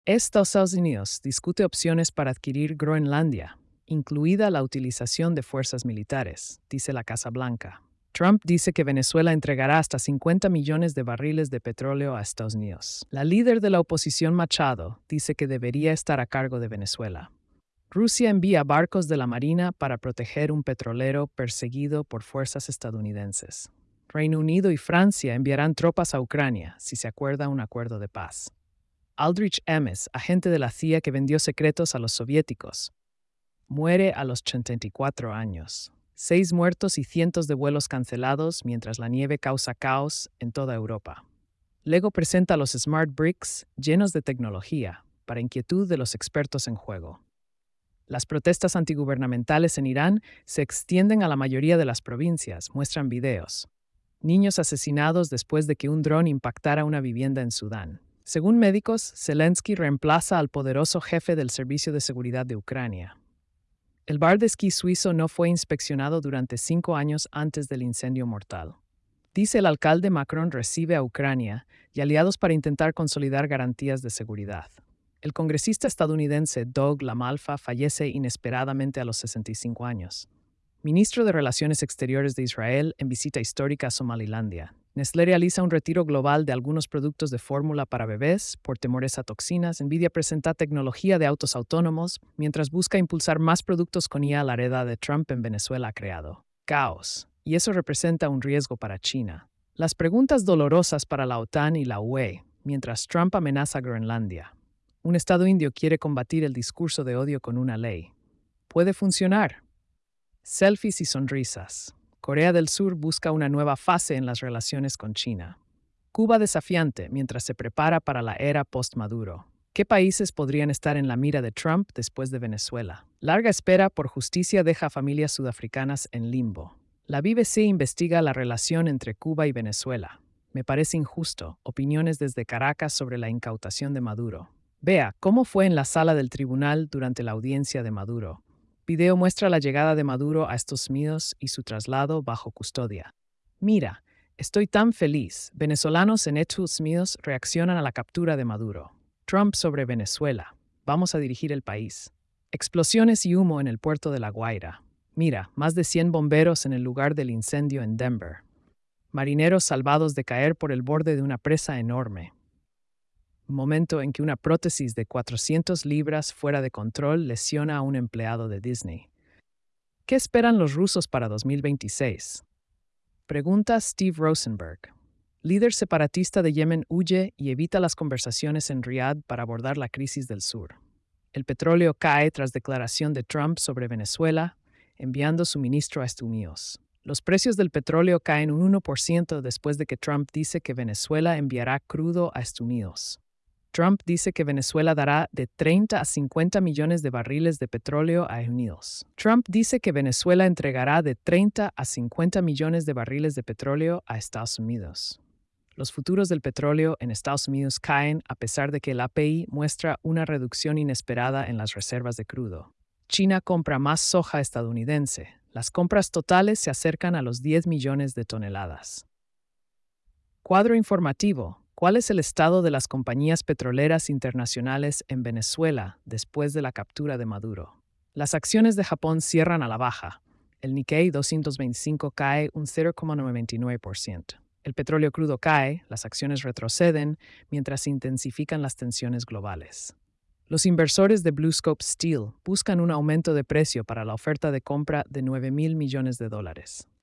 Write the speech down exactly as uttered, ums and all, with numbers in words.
Estados Unidos discute opciones para adquirir Groenlandia, incluida la utilización de fuerzas militares, dice la Casa Blanca. Trump dice que Venezuela entregará hasta cincuenta millones de barriles de petróleo a Estados Unidos. La líder de la oposición, Machado, dice que debería estar a cargo de Venezuela. Rusia envía barcos de la Marina para proteger un petrolero perseguido por fuerzas estadounidenses. Reino Unido y Francia enviarán tropas a Ucrania si se acuerda un acuerdo de paz. Aldrich Ames, agente de la C I A que vendió secretos a los soviéticos, muere a los ochenta y cuatro años. Seis muertos y cientos de vuelos cancelados mientras la nieve causa caos en toda Europa. Lego presenta los Smart Bricks llenos de tecnología, para inquietud de los expertos en juego. Las protestas antigubernamentales en Irán se extienden a la mayoría de las provincias, muestran videos. Niños asesinados después de que un dron impactara una vivienda en Sudán. Según médicos, Zelensky reemplaza al poderoso jefe del Servicio de Seguridad de Ucrania. El bar de esquí suizo no fue inspeccionado durante cinco años antes del incendio mortal. Dice el alcalde Macron recibe a Ucrania y aliados para intentar consolidar garantías de seguridad. El congresista estadounidense Doug LaMalfa fallece inesperadamente a los sesenta y cinco años. Ministro de Relaciones Exteriores de Israel en visita histórica a Somalilandia. Nestlé realiza un retiro global de algunos productos de fórmula para bebés por temores a toxinas. Nvidia presenta tecnología de autos autónomos mientras busca impulsar más productos con I A. La hereda de Trump en Venezuela ha creado caos, y eso representa un riesgo para China. Las preguntas dolorosas para la OTAN y la U E, mientras Trump amenaza a Groenlandia. Un estado indio quiere combatir el discurso de odio con una ley. ¿Puede funcionar? Selfies y sonrisas. Corea del Sur busca una nueva fase en las relaciones con China. Cuba desafiante mientras se prepara para la era post-Maduro. ¿Qué países podrían estar en la mira de Trump después de Venezuela? Larga espera por justicia deja a familias sudafricanas en limbo. La B B C investiga la relación entre Cuba y Venezuela. Me parece injusto. Opiniones desde Caracas sobre la incautación de Maduro. Vea cómo fue en la sala del tribunal durante la audiencia de Maduro. Video muestra la llegada de Maduro a Estados Unidos y su traslado bajo custodia. Mira, estoy tan feliz. Venezolanos en Estados Unidos reaccionan a la captura de Maduro. Trump sobre Venezuela. Vamos a dirigir el país. Explosiones y humo en el puerto de La Guaira. Mira, más de cien bomberos en el lugar del incendio en Denver. Marineros salvados de caer por el borde de una presa enorme. Momento en que una prótesis de cuatrocientas libras fuera de control lesiona a un empleado de Disney. ¿Qué esperan los rusos para dos mil veintiséis? Pregunta Steve Rosenberg. Líder separatista de Yemen huye y evita las conversaciones en Riad para abordar la crisis del sur. El petróleo cae tras declaración de Trump sobre Venezuela, enviando suministro a Estados Unidos. Los precios del petróleo caen un uno por ciento después de que Trump dice que Venezuela enviará crudo a Estados Unidos. Trump dice que Venezuela dará de treinta a cincuenta millones de barriles de petróleo a Estados Unidos. Trump dice que Venezuela entregará de treinta a cincuenta millones de barriles de petróleo a Estados Unidos. Los futuros del petróleo en Estados Unidos caen a pesar de que el A P I muestra una reducción inesperada en las reservas de crudo. China compra más soja estadounidense. Las compras totales se acercan a los diez millones de toneladas. Cuadro informativo. ¿Cuál es el estado de las compañías petroleras internacionales en Venezuela después de la captura de Maduro? Las acciones de Japón cierran a la baja. El Nikkei doscientos veinticinco cae un cero coma noventa y nueve por ciento. El petróleo crudo cae, las acciones retroceden, mientras se intensifican las tensiones globales. Los inversores de BlueScope Steel buscan un aumento de precio para la oferta de compra de nueve mil millones de dólares.